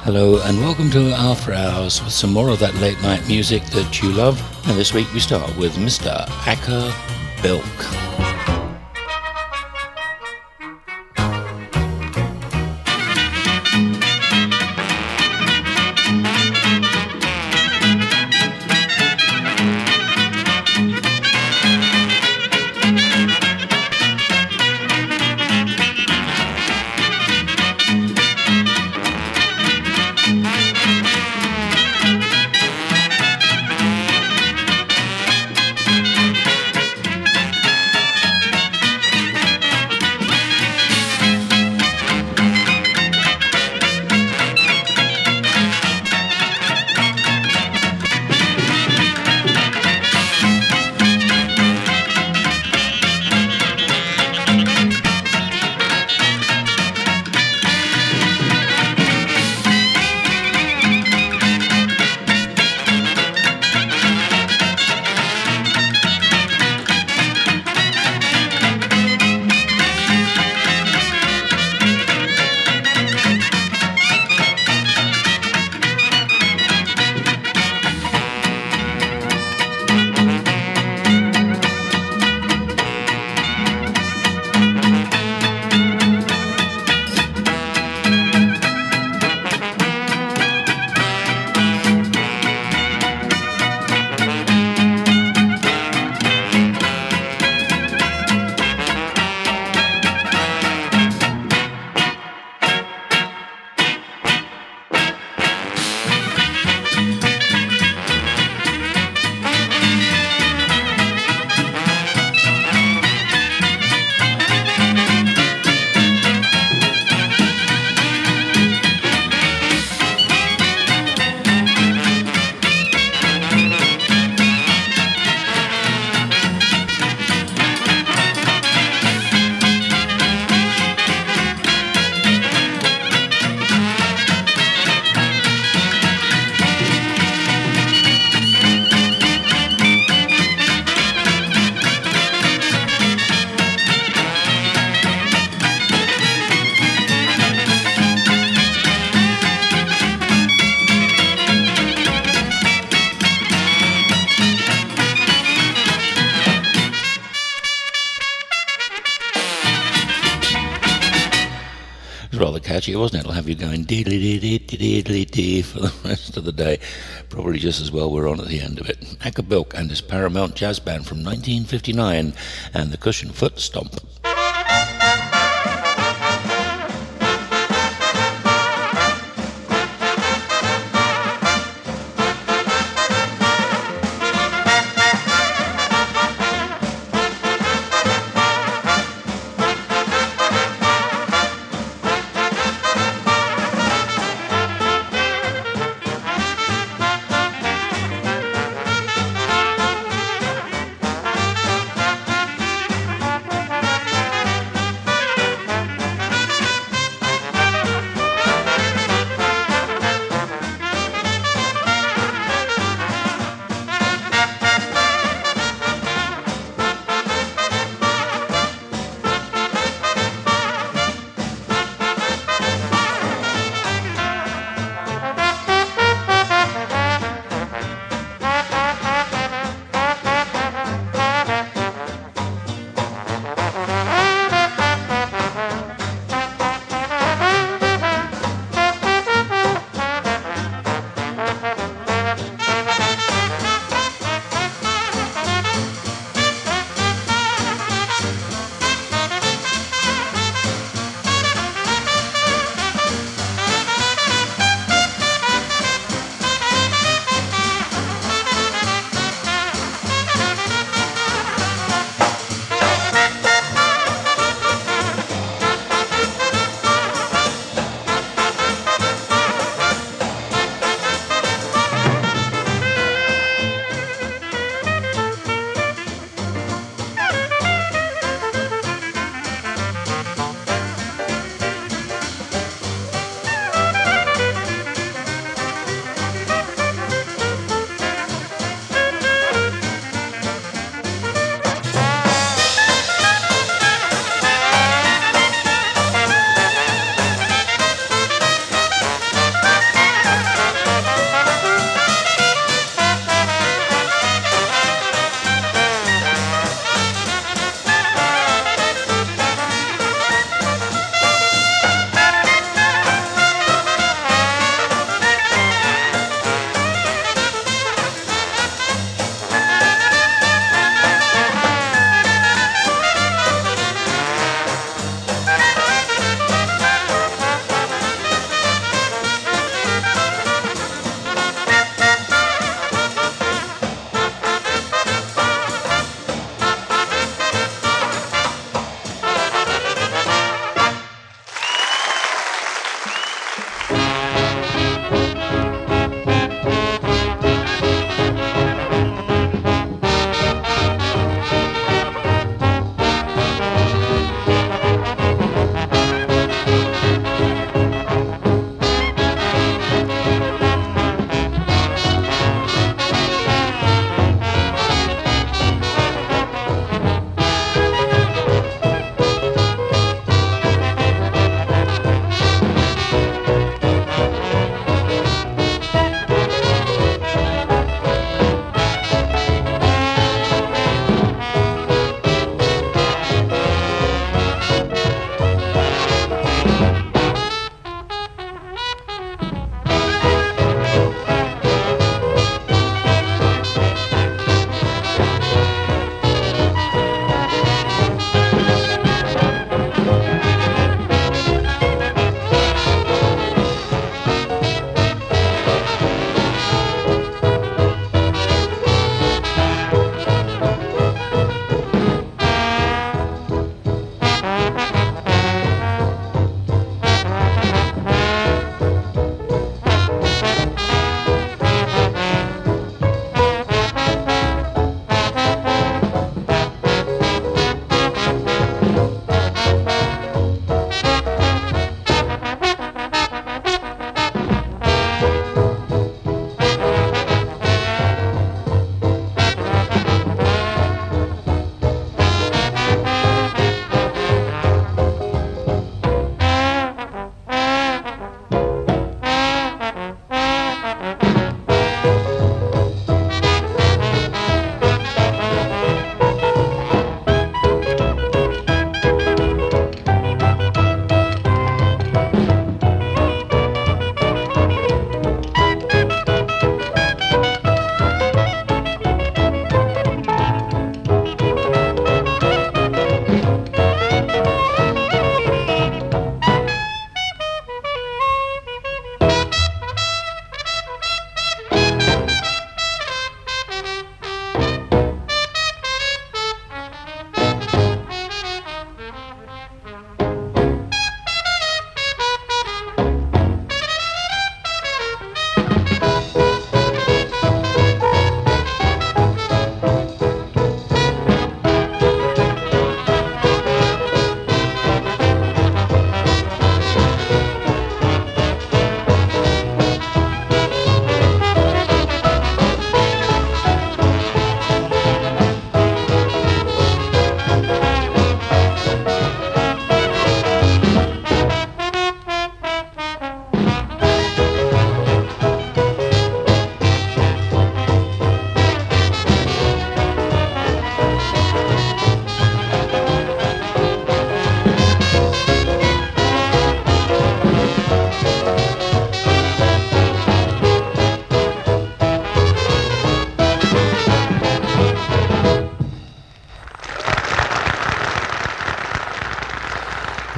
Hello and welcome to After Hours with some more of that late night music that you love. And this week we start with Mr. Acker Bilk. Rather catchy, wasn't it? It'll have you going dee-dee-dee-dee-dee-dee-dee for the rest of the day. Probably just as well we're on at the end of it. Acker Bilk and his Paramount Jazz Band from 1959 and the Cushion Foot Stomp.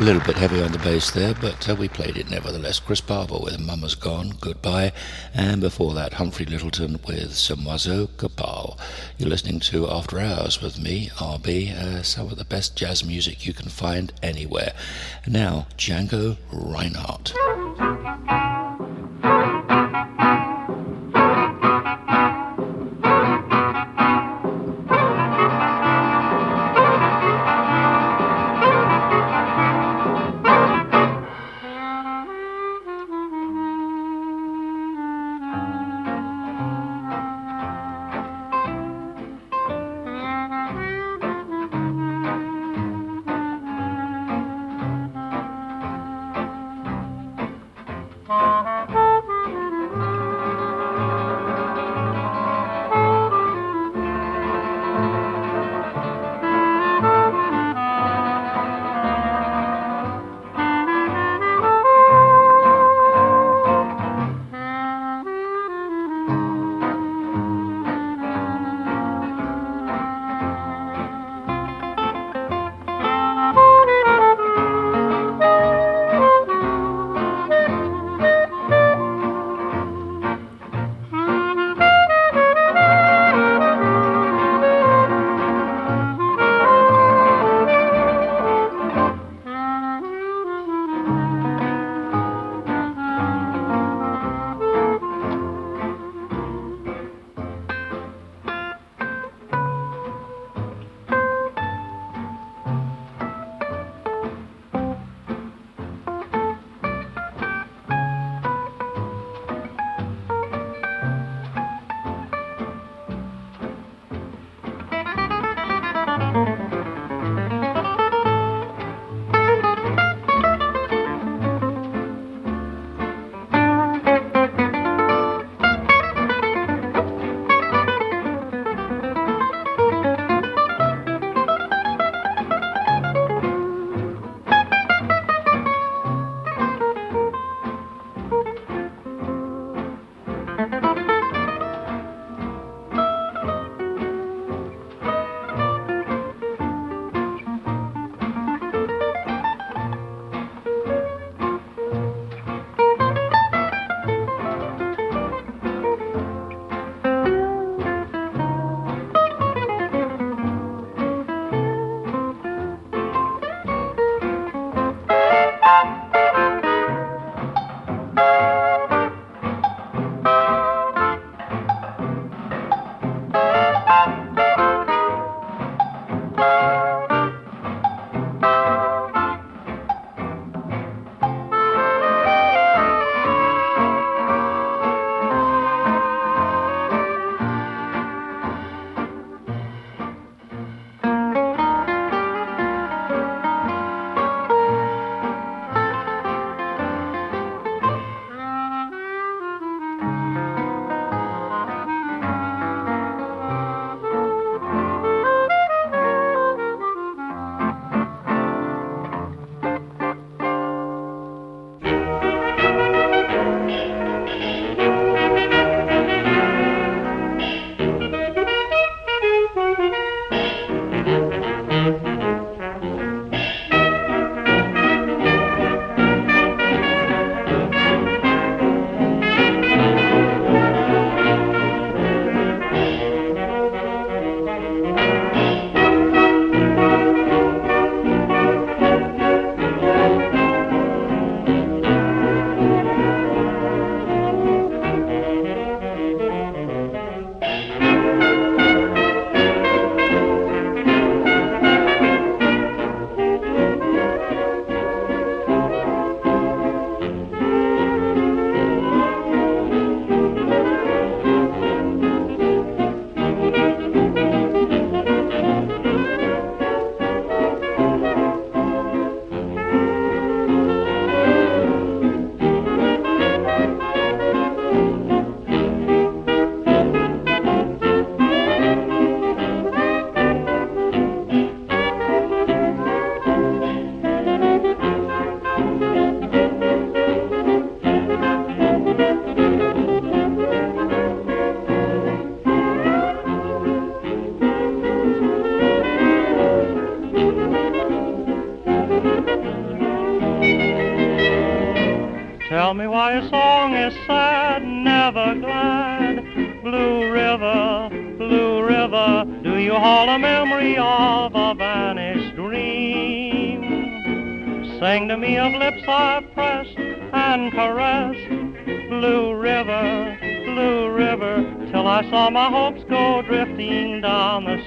little bit heavy on the bass there, but we played it nevertheless. Chris Barber with Mama's Gone, Goodbye, and before that Humphrey Littleton with Samoazo Cabal. You're listening to After Hours with me, RB, some of the best jazz music you can find anywhere. Now, Django Reinhardt. Bye. Tell me why your song is sad, never glad. Blue River, do you hold a memory of a vanished dream? Sing to me of lips I've pressed and caressed. Blue River, till I saw my hopes go drifting down the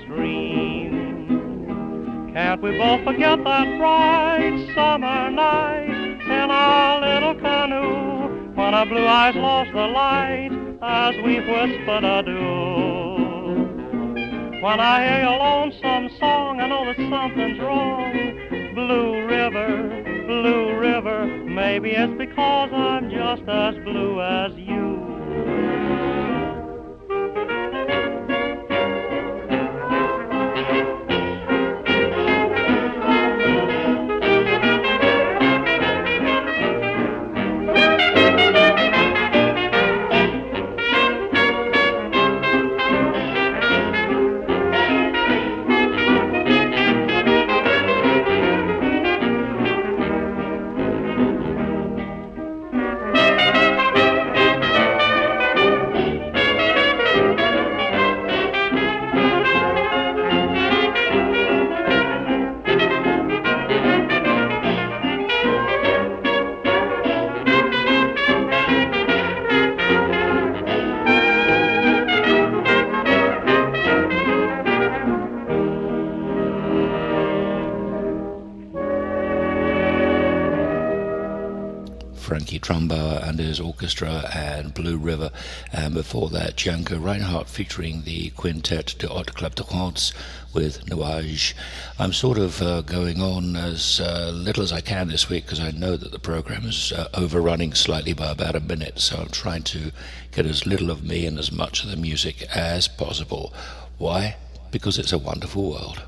stream. Can't we both forget that bright summer night in our little canoe, when our blue eyes lost the light as we whispered adieu? When I hear your lonesome song, I know that something's wrong. Blue River, maybe it's because I'm just as blue as you. Frankie Trumbauer and his orchestra and Blue River, and before that Django Reinhardt featuring the Quintet de Haute Club de France with Nuage. I'm sort of going on as little as I can this week because I know that the program is overrunning slightly by about a minute, so I'm trying to get as little of me and as much of the music as possible. Why? Because it's a wonderful world.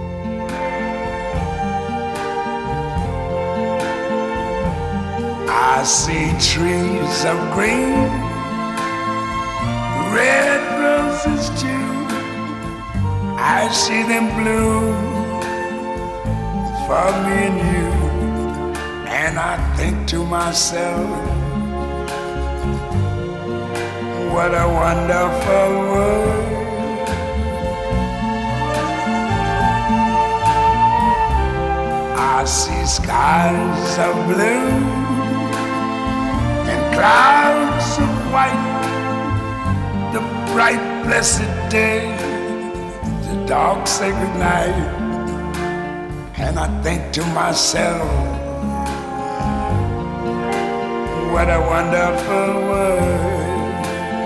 I see trees of green, red roses too. I see them bloom for me and you. And I think to myself, what a wonderful world. I see skies of blue, clouds of white, the bright blessed day, the dark sacred night. And I think to myself, what a wonderful world.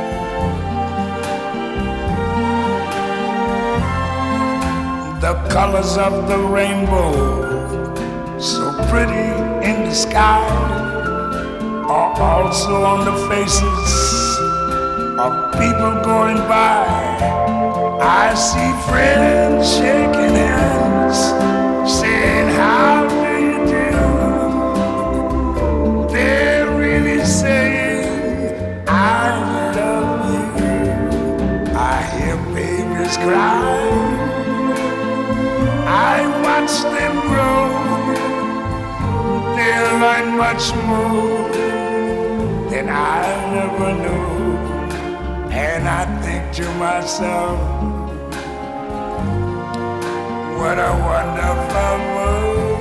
The colors of the rainbow, so pretty in the sky, are also on the faces of people going by. I see friends shaking hands, saying, how do you do? They're really saying, I love you. I hear babies cry, I watch them grow. They'll learn much more than I never knew. And I think to myself, what a wonderful world.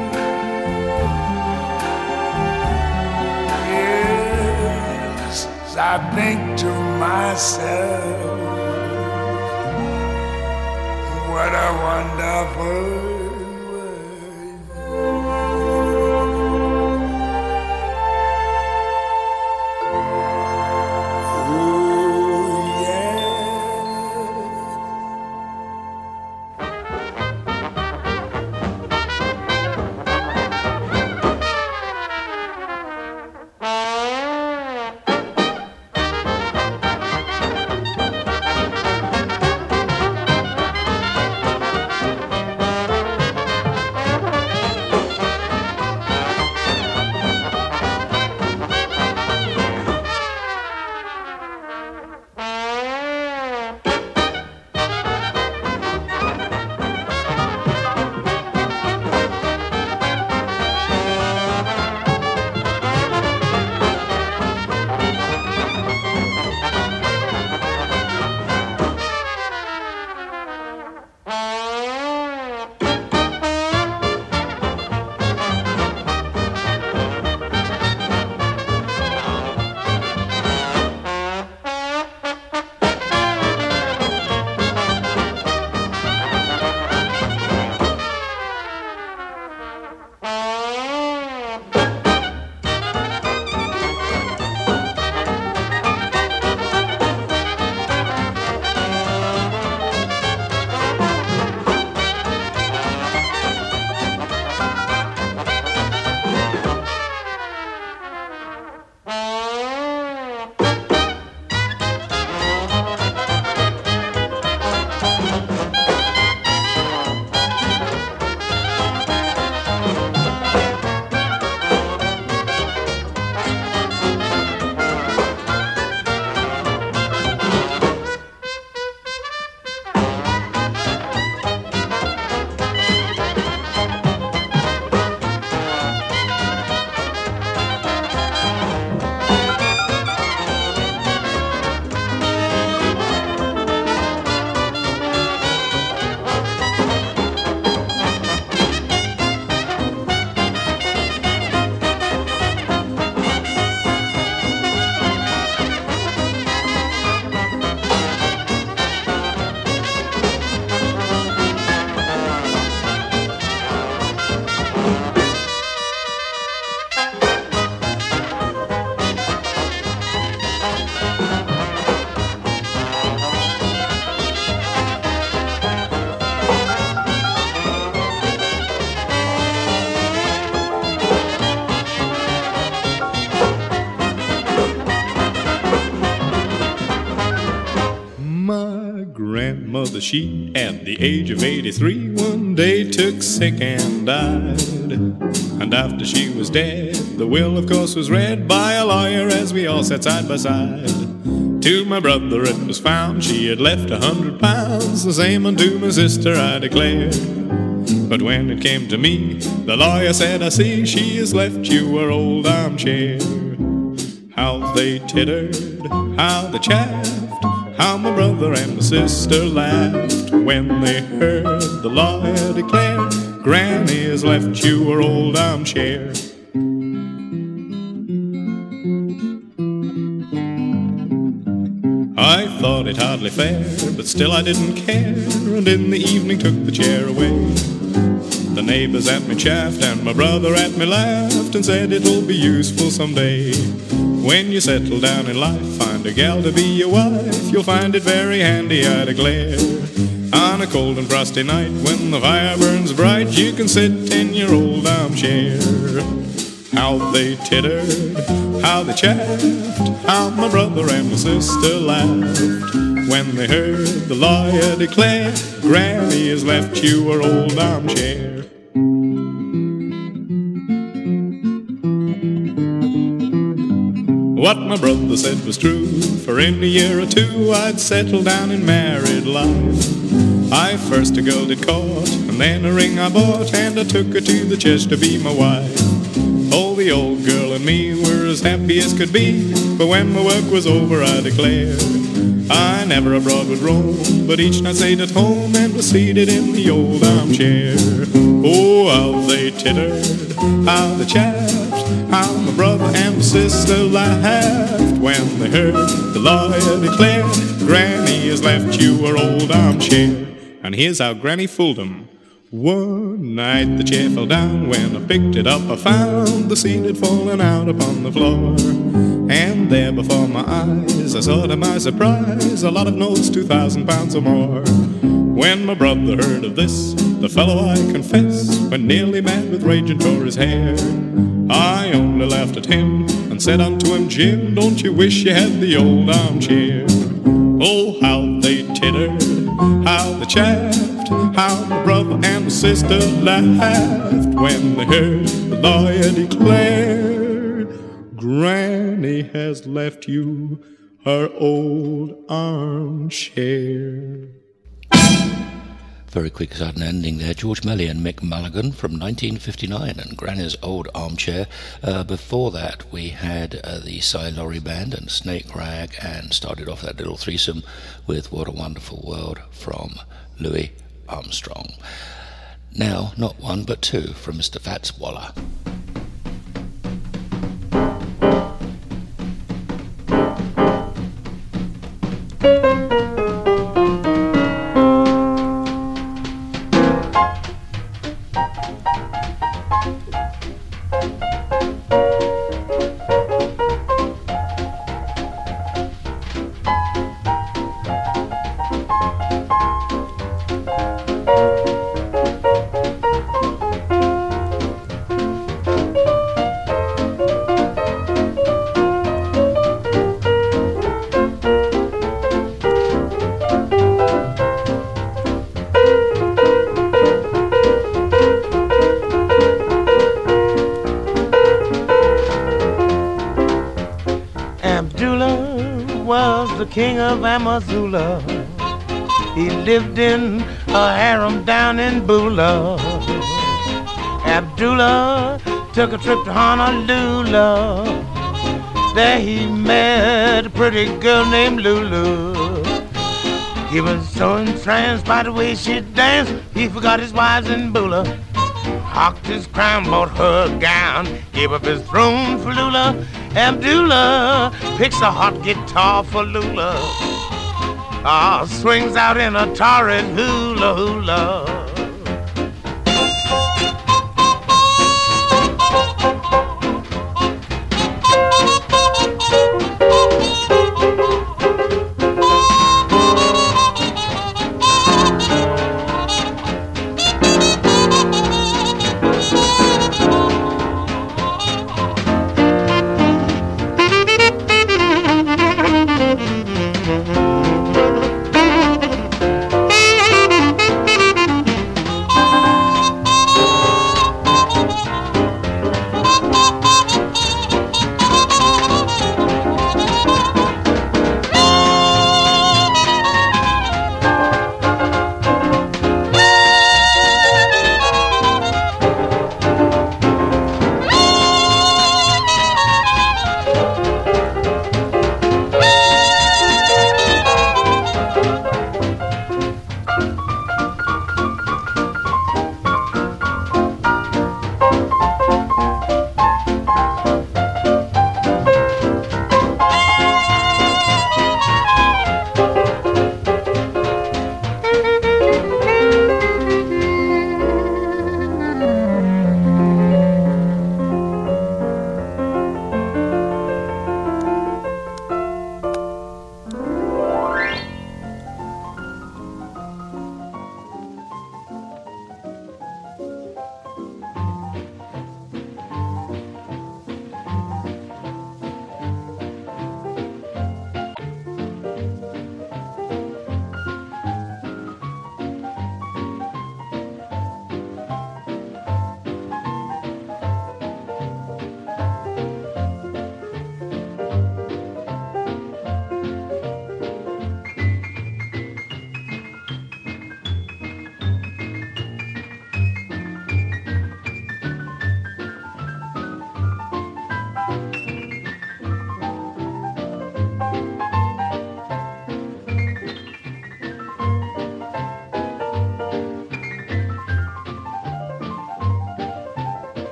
Yes, I think to myself, what a wonderful world. mother, she, at the age of 83, one day took sick and died. And after she was dead, the will, of course, was read by a lawyer as we all sat side by side. To my brother it was found she had left 100 pounds, the same unto my sister, I declared. But when it came to me, the lawyer said, I see she has left you her old armchair. How they tittered, how they chaffed, how my brother and my sister laughed when they heard the lawyer declare, Granny has left you her old armchair. I thought it hardly fair, but still I didn't care, and in the evening took the chair away. The neighbors at me chaffed, and my brother at me laughed, and said it'll be useful someday. When you settle down in life, find a gal to be your wife, you'll find it very handy, I declare. On a cold and frosty night, when the fire burns bright, you can sit in your old armchair. How they tittered, how they chaffed, how my brother and my sister laughed when they heard the lawyer declare, Granny has left you her old armchair. What my brother said was true, for in a year or two I'd settle down in married life. I first a girl did court, and then a ring I bought, and I took her to the church to be my wife. Oh, the old girl and me were as happy as could be, but when my work was over I declared, I never abroad would roam, but each night stayed at home and was seated in the old armchair. Oh, how they tittered, how they chaffed, how my brother and my sister laughed when they heard the lawyer declare, Granny has left you her old armchair. And here's how Granny fooled 'em. One night the chair fell down. When I picked it up I found the seat had fallen out upon the floor. And there before my eyes I saw to my surprise a lot of notes, 2,000 pounds or more. When my brother heard of this, the fellow I confess went nearly mad with rage and tore his hair. I only laughed at him and said unto him, Jim, don't you wish you had the old armchair? Oh, how they tittered, how they chaffed, how my brother and my sister laughed when they heard the lawyer declare, Granny has left you her old armchair. Very quick sudden ending there. George Melly and Mick Mulligan from 1959 and Granny's Old Armchair. Before that we had the Cy Laurie Band and Snake Rag, and started off that little threesome with What a Wonderful World from Louis Armstrong. Now, not one but two from Mr. Fats Waller. King of Amazula, he lived in a harem down in Bula. Abdullah took a trip to Honolulu. There he met a pretty girl named Lulu. He was so entranced by the way she danced, he forgot his wives in Bula. Hocked his crown, bought her a gown, gave up his throne for Lula. Abdullah picks a hot guitar for Lula. Swings out in a torrid hula hula.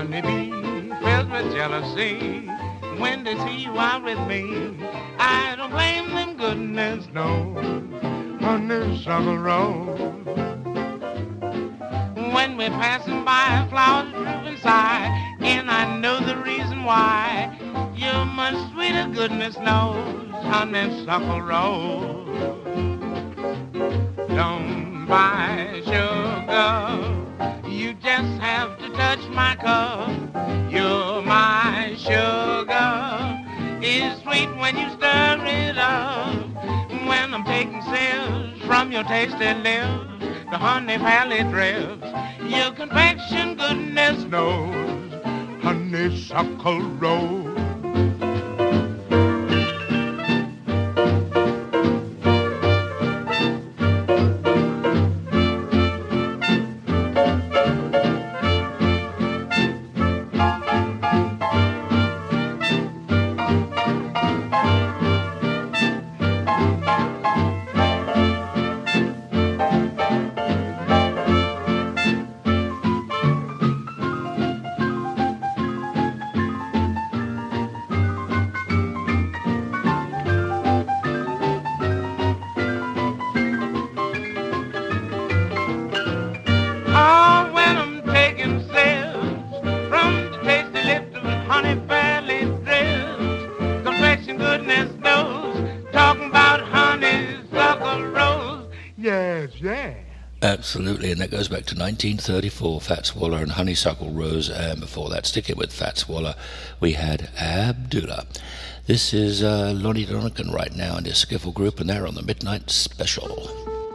honeybee filled with jealousy when they see you out with me. I don't blame them, goodness knows, honeysuckle rose. When we're passing by, flowers droop inside, and I know the reason why. You're much sweeter, goodness knows, honeysuckle rose. Don't buy sugar, you just have to touch my cup. You're my sugar, it's sweet when you stir it up. When I'm taking sips from your tasty lips, the honey valley drips. Your confection, goodness knows, honeysuckle rose. Absolutely, and that goes back to 1934, Fats Waller and Honeysuckle Rose, and before that, sticking with Fats Waller, we had Abdullah. This is Lonnie Donegan right now and his Skiffle Group, and they're on the Midnight Special.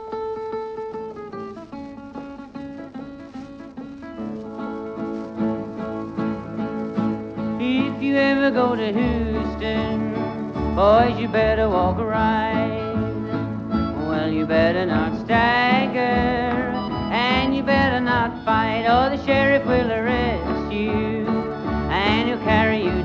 If you ever go to Houston, boys, you better walk right. Well, you better not stagger, and you better not fight, or the sheriff will arrest you, and he'll carry you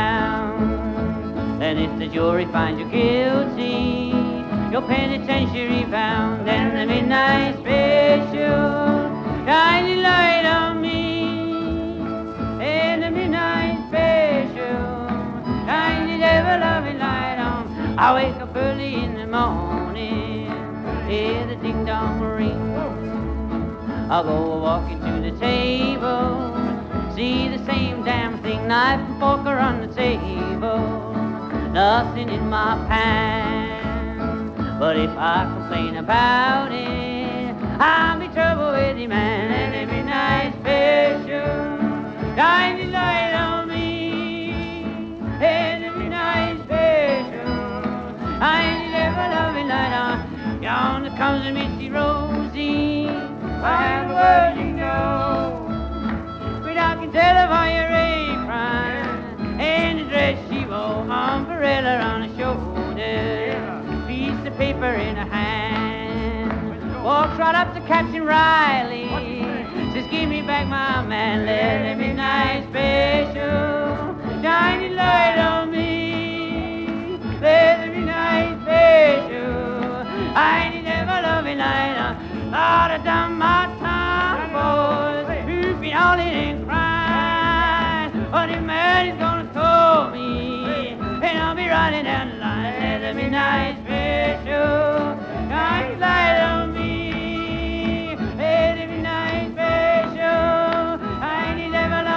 down. Then if the jury finds you guilty, your penitentiary bound, and the midnight special, shine your light on me, and the midnight special, shine your ever-loving light on. I wake up early in the morning, hear the ding-dong ring. I'll go walking to the table, see the same damn thing, knife and fork are on the table, nothing in my pan. But if I complain about it, I'll be trouble with the man. And every night special, shine the light on me. And every night special, shine the ever-loving light on. Yonder comes a Missy Rosie, I have a word you know. But I can tell her by your apron and the dress she wore, umbrella on her shoulder, piece of paper in her hand. Walks right up to Captain Riley, says, give me back my man. Let me midnight special, shine your light on me. Let me midnight special, I need ever loving light on. Lord, I done my time, boys, whooping, howling and crying. But the man is gonna throw me, and I'll be riding down the line. Let me midnight special, shine light on me. Let me midnight special, I need ever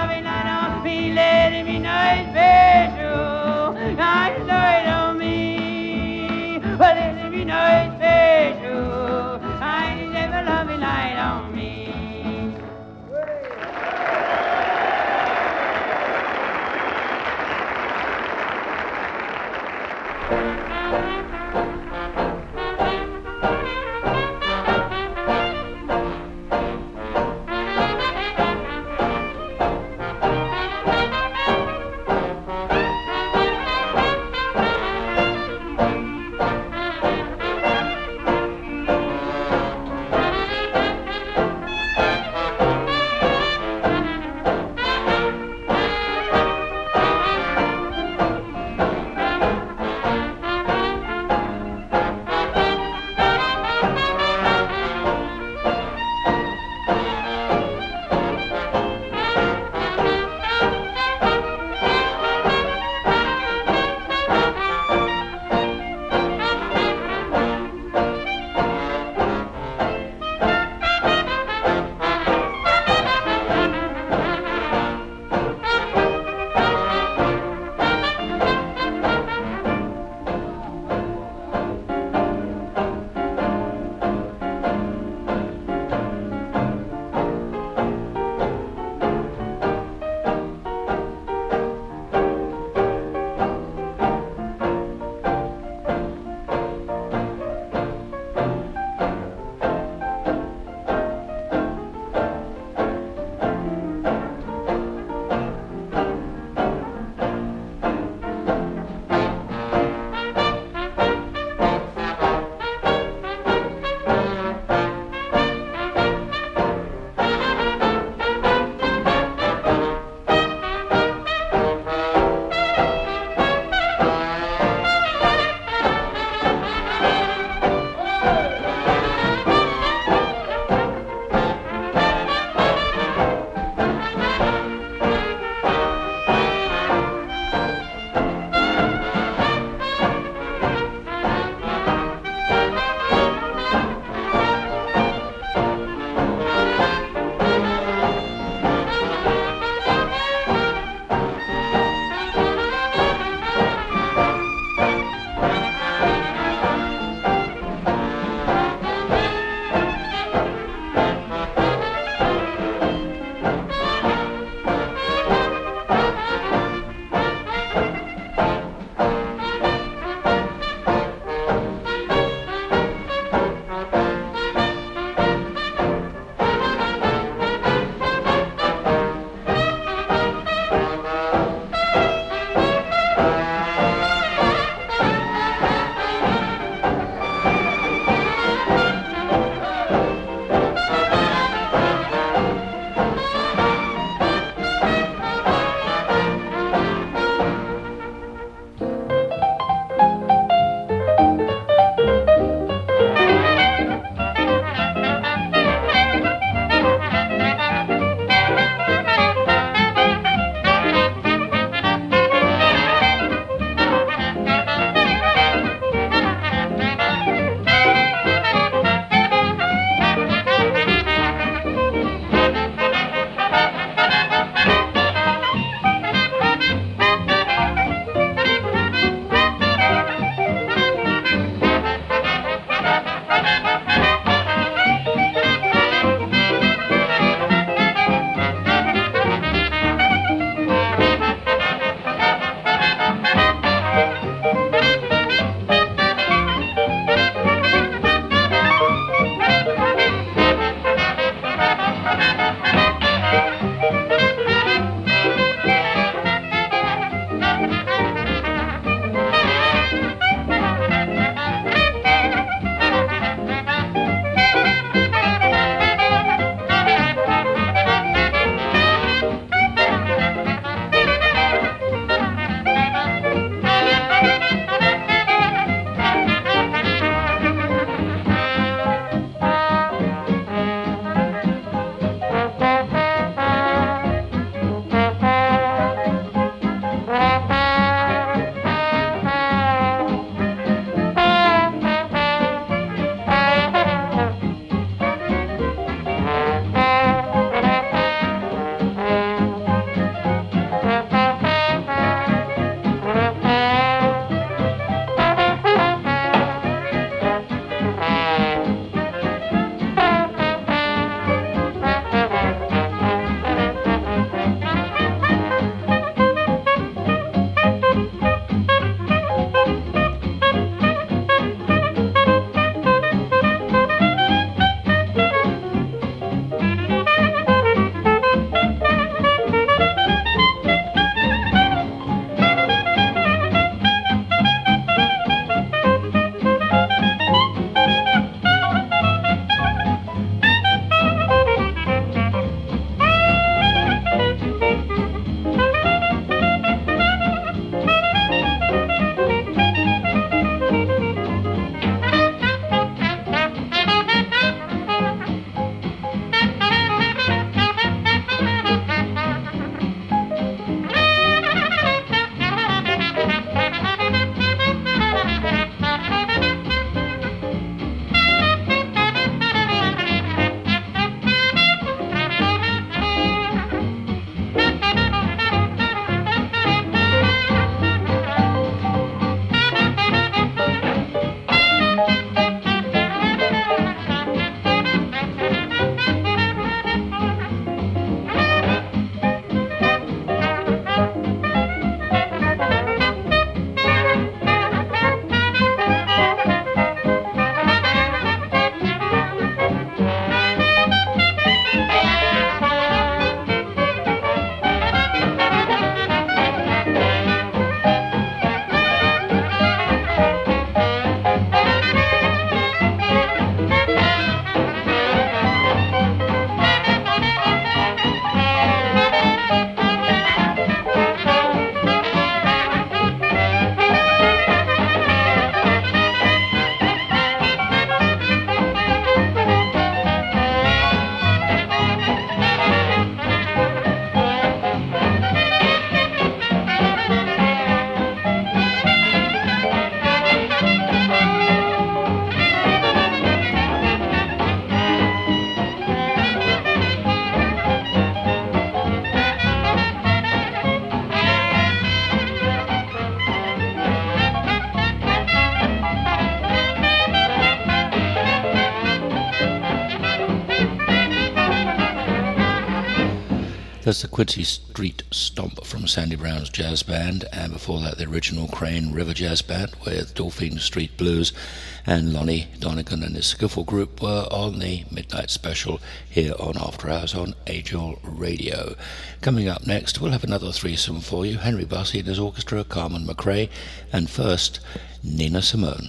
That's the Quincy Street Stomp from Sandy Brown's jazz band, and before that the original Crane River Jazz Band with Dauphine Street Blues, and Lonnie Donegan and his skiffle group were on the Midnight Special here on After Hours on Angel Radio. Coming up next, we'll have another threesome for you, Henry Bussey and his orchestra, Carmen McRae, and first, Nina Simone.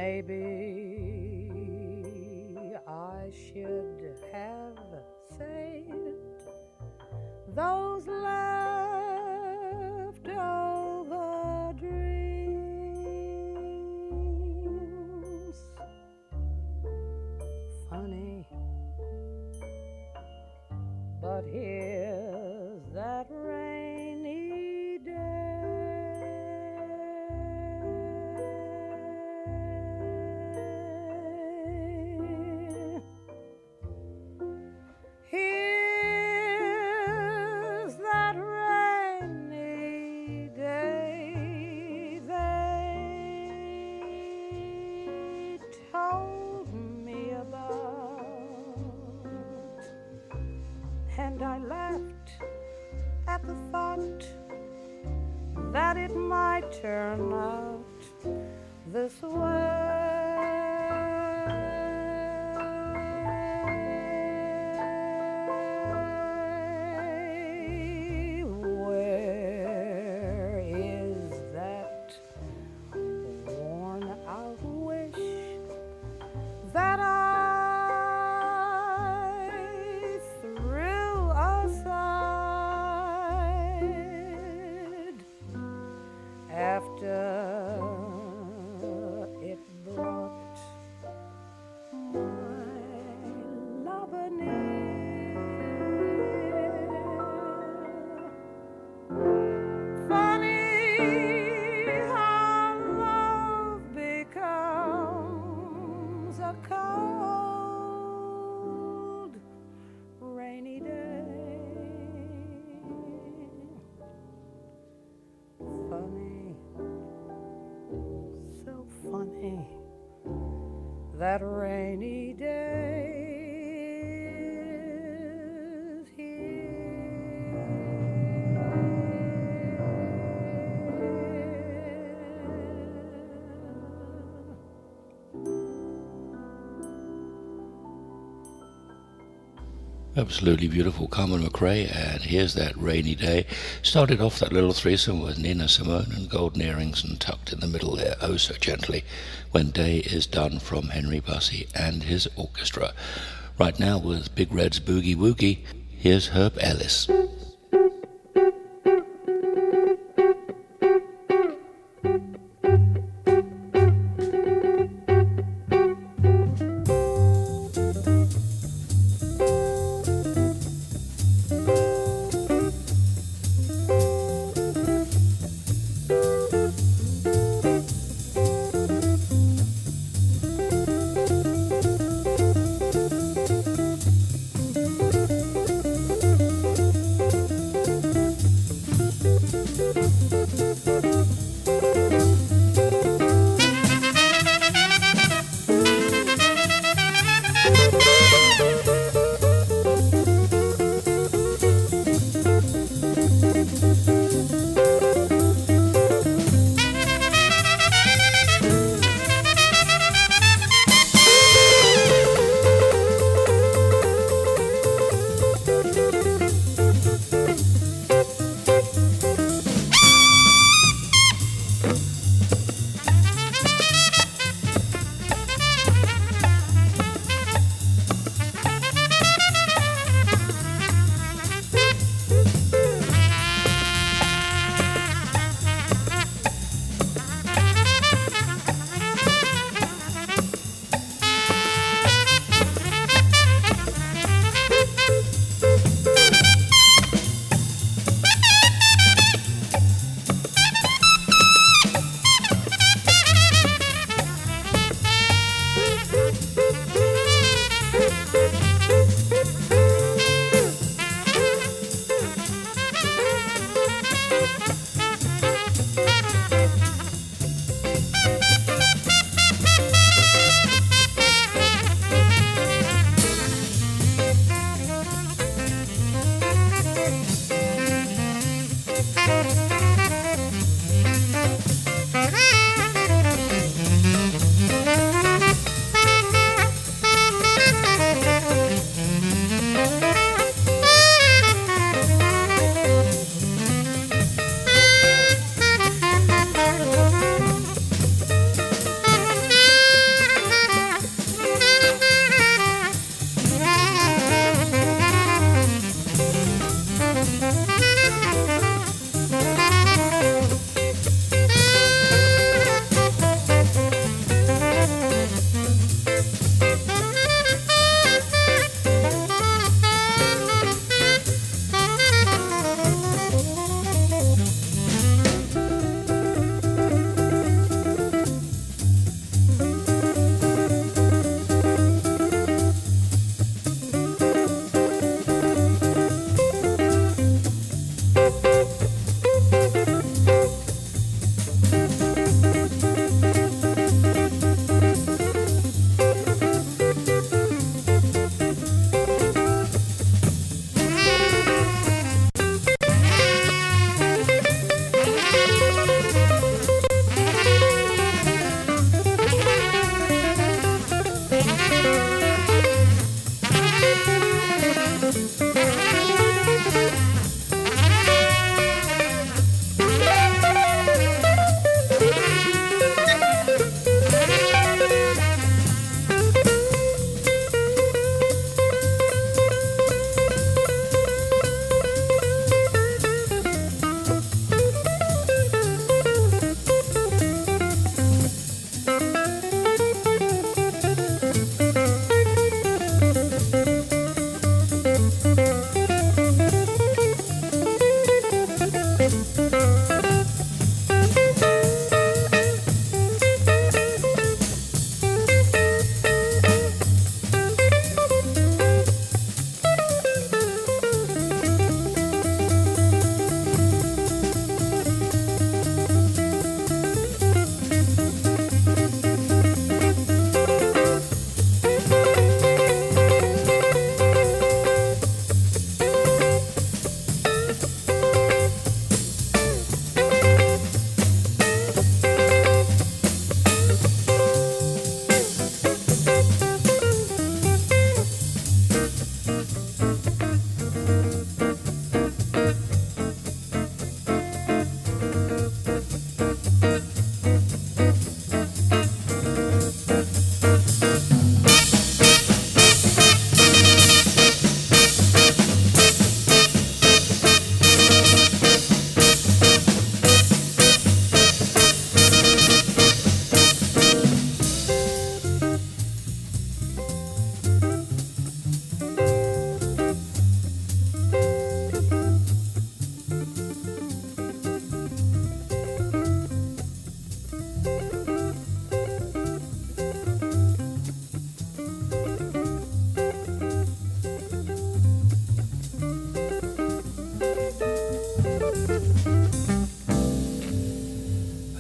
Maybe I should have saved those leftover dreams. Funny, but here's that rainy day. Here's that rainy day they told me about, and I laughed at the thought that it might turn out this way. Where is that worn out wish that I threw aside after it brought my lover near? Funny how love becomes a cold, rainy day. Funny, so funny, that rainy day is Absolutely beautiful Carmen McRae, and Here's That Rainy Day. Started off that little threesome with Nina Simone and Golden Earrings, and tucked in the middle there, oh so gently, When Day Is Done from Henry Bussey and his orchestra. Right now with Big Red's Boogie Woogie, here's Herb Ellis.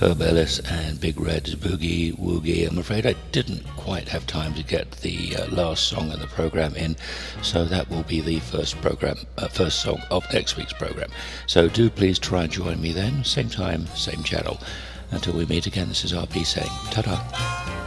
Herb Ellis and Big Red's Boogie Woogie. I'm afraid I didn't quite have time to get the last song in the program in, so that will be the first song of next week's program. So do please try and join me then, same time, same channel. Until we meet again, this is RP saying ta-da.